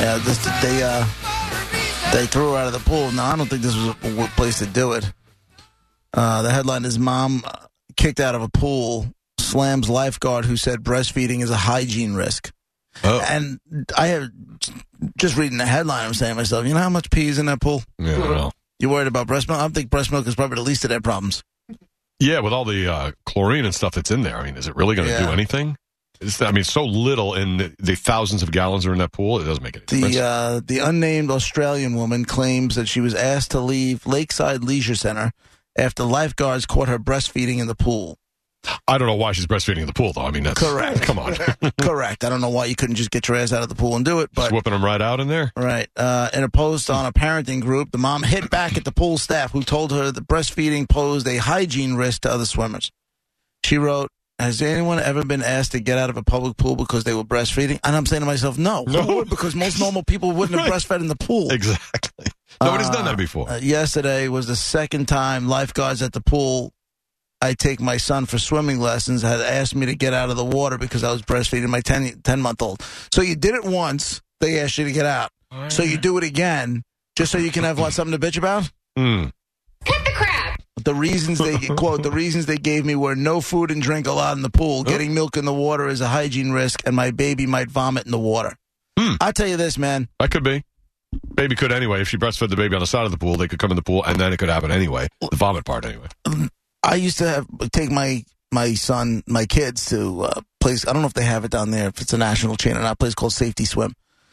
Yeah, they threw her out of the pool. No, I don't think this was a place to do it. The headline is Mom kicked out of a pool, slams lifeguard who said breastfeeding is a hygiene risk. Oh. And I have just reading the headline, I'm saying to myself, you know how much pee is in that pool? Yeah, I don't know. You worried about breast milk? I think breast milk is probably the least of their problems. Yeah, with all the chlorine and stuff that's in there, I mean, is it really going to do anything? So little in the thousands of gallons are in that pool, it doesn't make any difference. The unnamed Australian woman claims that she was asked to leave Lakeside Leisure Center after lifeguards caught her breastfeeding in the pool. I don't know why she's breastfeeding in the pool, though. I mean, that's... Correct. Come on. Correct. I don't know why you couldn't just get your ass out of the pool and do it, but... Just whipping them right out in there? Right. In a post on a parenting group, the mom hit back at the pool staff who told her that breastfeeding posed a hygiene risk to other swimmers. She wrote, has anyone ever been asked to get out of a public pool because they were breastfeeding? And I'm saying to myself, no. Because most normal people wouldn't have breastfed in the pool. Exactly. Nobody's done that before. Yesterday was the second time lifeguards at the pool I take my son for swimming lessons had asked me to get out of the water because I was breastfeeding my 10-month-old. So you did it once, they asked you to get out. So you do it again just so you can have something to bitch about? Cut the crap. The reasons they quote, the reasons they gave me were no food and drink allowed in the pool, getting milk in the water is a hygiene risk, and my baby might vomit in the water. I'll tell you this, man. That could be. Baby could anyway. If she breastfed the baby on the side of the pool, they could come in the pool, and then it could happen anyway. The vomit part anyway. I used to take my kids to a place, I don't know if they have it down there, if it's a national chain or not, a place called Safety Swim.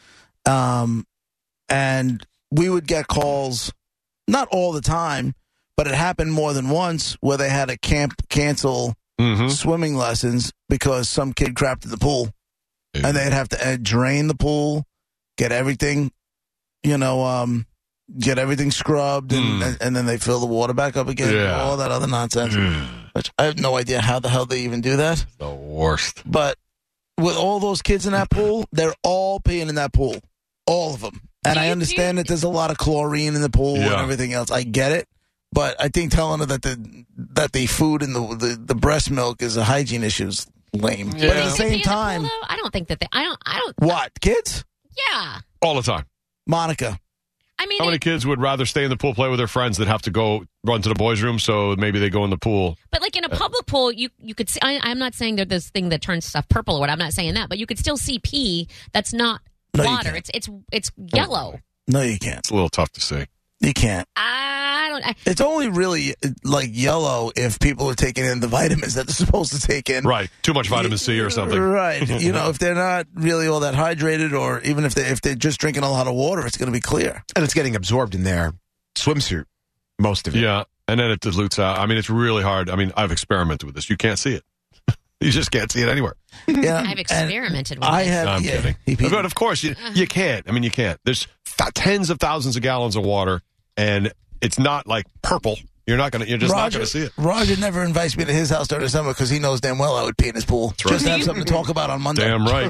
And we would get calls, not all the time, but it happened more than once where they had to cancel swimming lessons because some kid crapped in the pool. And they'd have to drain the pool, get everything, get everything scrubbed, and then they fill the water back up again, all that other nonsense. Which I have no idea how the hell they even do that. The worst. But with all those kids in that pool, they're all peeing in that pool. All of them. And I understand that there's a lot of chlorine in the pool and everything else. I get it. But I think telling her that the food and the breast milk is a hygiene issue is lame. Yeah. But at the same time, Pool, I don't think that I don't. What, kids? Yeah. All the time. Monica. I mean, how many kids would rather stay in the pool, play with their friends, than have to go run to the boys' room? So maybe they go in the pool. But like in a public pool, you could see. I'm not saying there's this thing that turns stuff purple or what. I'm not saying that, but you could still see pee that's not water. It's yellow. No, you can't. It's a little tough to see. You can't. I don't. It's only really like yellow if people are taking in the vitamins that they're supposed to take in. Right. Too much vitamin C or something. Right. If they're not really all that hydrated, or even if they're just drinking a lot of water, it's going to be clear. And it's getting absorbed in their swimsuit, most of it. Yeah. And then it dilutes out. I mean, it's really hard. I mean, I've experimented with this. You can't see it. You just can't see it anywhere. Yeah, I've experimented with it. I have. I'm kidding. But of course, you can't. I mean, you can't. There's tens of thousands of gallons of water, and it's not like purple. You're just not going to see it. Roger never invites me to his house during the summer because he knows damn well I would pee in his pool. Right. Just to have something to talk about on Monday. Damn right.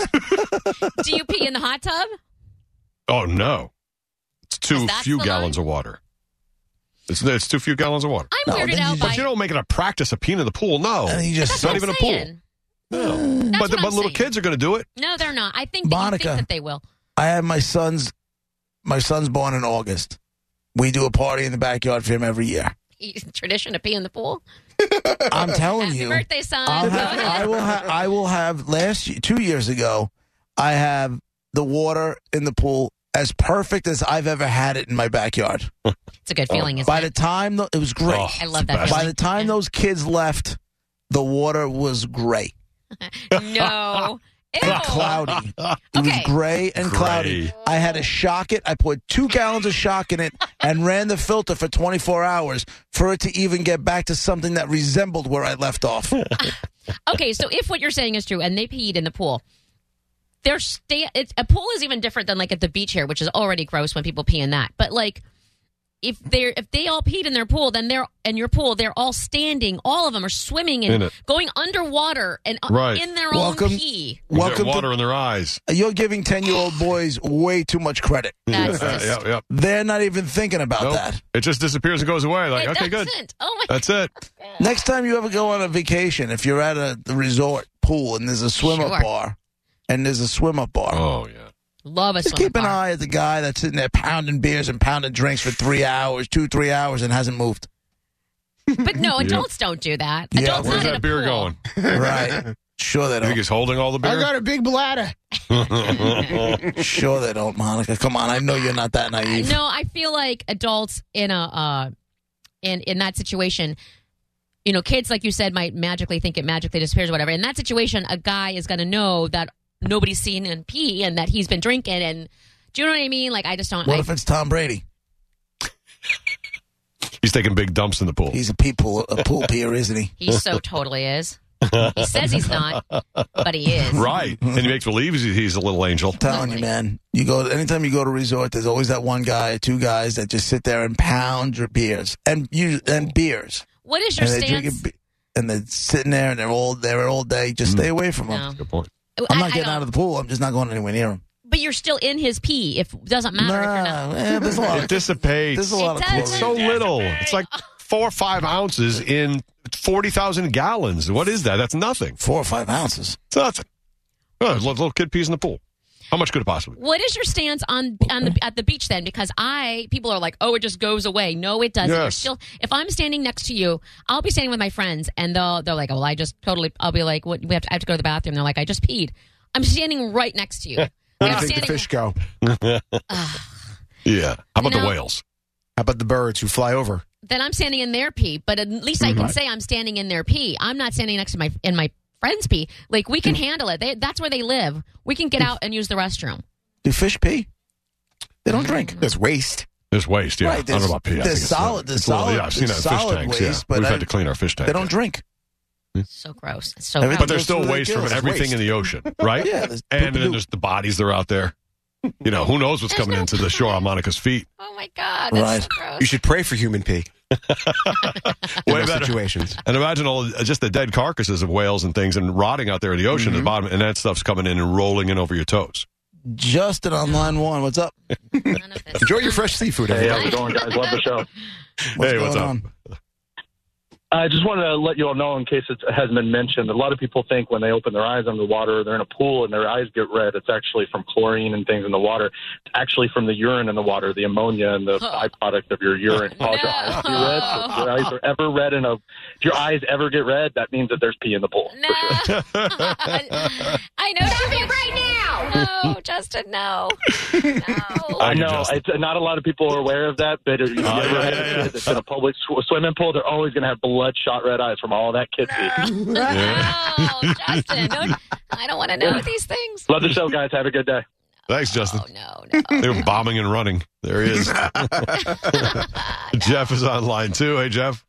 Do you pee in the hot tub? Oh, no. It's too few gallons of water. It's too few gallons of water. I'm weirded out by... But you don't make it a practice of peeing in the pool, no. And It's not even a pool. No. But little kids are going to do it. No, they're not. I think Monica, that they will. I have my son's born in August. We do a party in the backyard for him every year. Tradition to pee in the pool? I'm telling you. Happy birthday, son. I will have 2 years ago, I have the water in the pool as perfect as I've ever had it in my backyard. It's a good feeling, isn't By it? the time, it was great. I love that feeling. By the time those kids left, the water was gray. No. Ew. Cloudy. It was gray and cloudy. I had to shock it. I put 2 gallons of shock in it and ran the filter for 24 hours for it to even get back to something that resembled where I left off. Okay, so if what you're saying is true and they peed in the pool, a pool is even different than like at the beach here, which is already gross when people pee in that. But like if they all peed in their pool, then they're in your pool. They're all standing. All of them are swimming and going underwater and in their own pee. Welcome water in their eyes. You're giving 10-year-old boys way too much credit. That's They're not even thinking about that. It just disappears and goes away. Like, okay, good. That's it. Next time you ever go on a vacation, if you're at the resort pool and there's a swim-up bar, and there's a swim-up bar. Oh, yeah. Love a Just swimming keep an eye at the guy that's sitting there pounding beers and pounding drinks for 3 hours, 3 hours, and hasn't moved. But no, adults don't do that. Yeah, Adults Where's not in that a beer pool. going? Right. Sure they You think don't. he's holding all the beer? I got a big bladder. Sure they don't, Monica. Come on, I know you're not that naive. No, I feel like adults in a in that situation, kids, like you said, might magically think it magically disappears or whatever. In that situation, a guy is going to know that nobody's seen him pee and that he's been drinking. And do you know what I mean? Like, I just don't. What if it's Tom Brady? He's taking big dumps in the pool. He's a pool peer, isn't he? He so totally is. He says he's not, but he is. Right. And he makes believe he's a little angel. I'm telling you, man. Anytime you go to a resort, there's always that one guy or two guys that just sit there and pound your beers and beers. What is your stance? And they're sitting there and they're all there all day. Just stay away from them. No. Good point. I'm not getting out of the pool. I'm just not going anywhere near them. But you're still in his pee. It doesn't matter if you're not. There's a lot. It dissipates. There's a lot of does. It's so little. It's like 4 or 5 ounces in 40,000 gallons. What is that? That's nothing. 4 or 5 ounces. It's nothing. Oh, there's a little kid pees in the pool. How much could it possibly be? What is your stance at the beach then? Because people are like, oh, it just goes away. No, it doesn't. Yes. You're still. If I'm standing next to you, I'll be standing with my friends, and they're like, oh, well, I'll be like, what? I have to go to the bathroom. They're like, I just peed. I'm standing right next to you. Where do you think the fish go? Yeah. How about the whales? How about the birds who fly over? Then I'm standing in their pee, but at least I can say I'm standing in their pee. I'm not standing next to my friend's pee. Like, we can handle it. That's where they live. We can get out and use the restroom. Do fish pee? They don't drink. There's waste. There's waste, yeah. Right, I don't know about pee. There's solid. There's solid. Yeah, I've seen that in fish solid tanks. waste, Yeah. but We've had to clean our fish tank. They don't drink. So gross. It's so Everything But gross. there's goes still through their waste from gills. everything Waste. in the ocean, right? Yeah, there's And then poop-a-doop. there's the bodies that are out there. Who knows what's coming into the shore on Monica's feet. Oh, my God. That's Right. so gross. You should pray for human pee. In Way those better. situations. And imagine just the dead carcasses of whales and things and rotting out there in the ocean at the bottom, and that stuff's coming in and rolling in over your toes. Justin on line 1. What's up? None of this. Enjoy your fresh seafood, Hey, everybody. how's it going, guys? Love the show. Hey, what's going up? on? I just wanted to let you all know, in case it hasn't been mentioned, a lot of people think when they open their eyes under the water, they're in a pool and their eyes get red. It's actually from chlorine and things in the water. It's actually from the urine in the water, the ammonia and the byproduct of your urine. Cause your eyes to be red. So if your eyes are ever red if your eyes ever get red, that means that there's pee in the pool. No. For sure. I know. Stop it right now! No, Justin, no. No. I know. Justin. It's, not a lot of people are aware of that, but if you ever had a kid that's in a public swimming pool, they're always going to have bloodshot red eyes from all that kid pee. No, Justin. I don't want to know these things. Love the show, guys. Have a good day. Thanks, Justin. Oh, no. They were bombing and running. There he is. Jeff is on line 2. Hey, Jeff.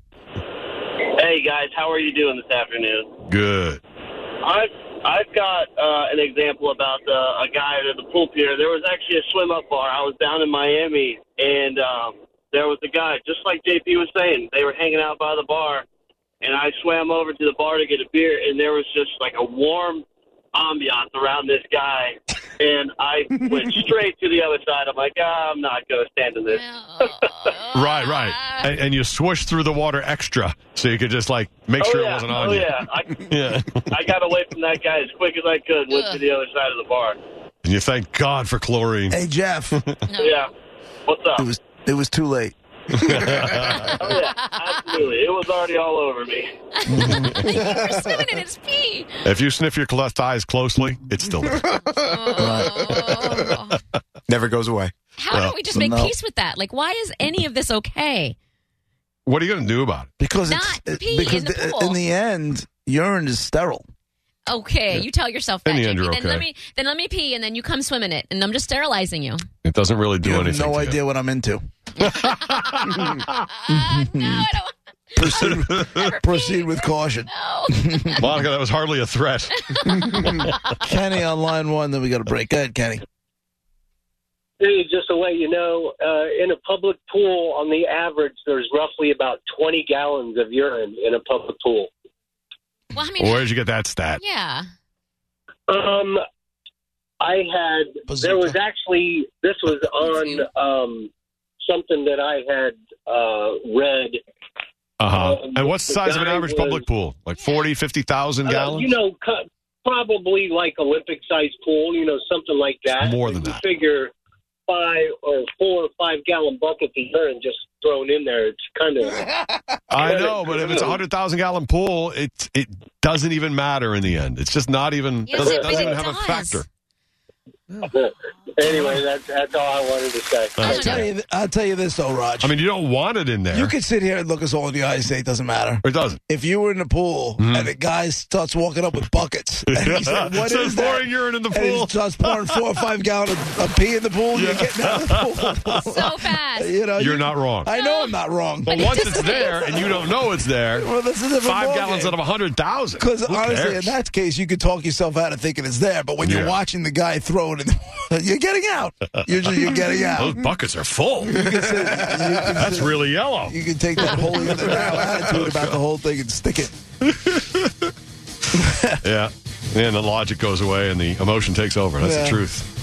Hey guys, how are you doing this afternoon? Good. I've got an example about a guy at the pool pier. There was actually a swim up bar. I was down in Miami, and there was a guy, just like JP was saying. They were hanging out by the bar, and I swam over to the bar to get a beer, and there was just like a warm ambiance around this guy, and I went straight to the other side. I'm like, I'm not going to stand in this. Right. And you swish through the water extra so you could just, make sure it wasn't on you. Yeah. Yeah. I got away from that guy as quick as I could and went to the other side of the bar. And you thank God for chlorine. Hey, Jeff. Yeah. What's up? It was too late. Oh, yeah, absolutely. It was already all over me. You were swimming in his pee. If you sniff your left eyes closely, it's still there. Oh. Never goes away. How don't we just make peace with that? Like, why is any of this okay? What are you going to do about it? Because Not pee in the pool. in the end, urine is sterile. Okay, you tell yourself that. In the end, JP. you're Then okay. let me pee, and then you come swim in it, and I'm just sterilizing you. It doesn't really do You have anything no to idea what I'm into. No, I don't. Proceed with caution. No. you. Monica, that was hardly a threat. Kenny on line 1, then we got to break. Go ahead, Kenny. Hey, just to let you know, in a public pool, on the average, there's roughly about 20 gallons of urine in a public pool. Well, I mean, Where'd you get that stat? yeah. There was actually, this was on something that I had read. And what's the size of an guy average was- public pool? Like 40, 50,000 gallons? probably like Olympic-sized pool, something like that. More than that. You figure 5 or 4 or 5 gallon buckets of urine just thrown in there. It's kind of. I know, but if it's a 100,000 gallon pool, it doesn't even matter in the end. It's just not even doesn't even have a factor. Anyway, that's all I wanted to say. I'll tell you this, though, Raj. I mean, you don't want it in there. You could sit here and look us all in the eyes and say it doesn't matter. It doesn't. If you were in the pool and the guy starts walking up with buckets and he said, "What is that?" pouring urine in the And he pool. starts pouring 4 or 5 gallons of pee in the pool. You're getting out of the pool So fast. You're not wrong. I know I'm not wrong. But once it's there and you don't know it's there, Well, this is a 5 gallons out of 100,000. Because honestly, in that case, you could talk yourself out of thinking it's there. But when you're watching the guy throw it, you're getting out. You're getting out. Those buckets are full. That's really yellow. You can take that whole attitude about the whole thing and stick it. Yeah. And the logic goes away and the emotion takes over. That's the truth.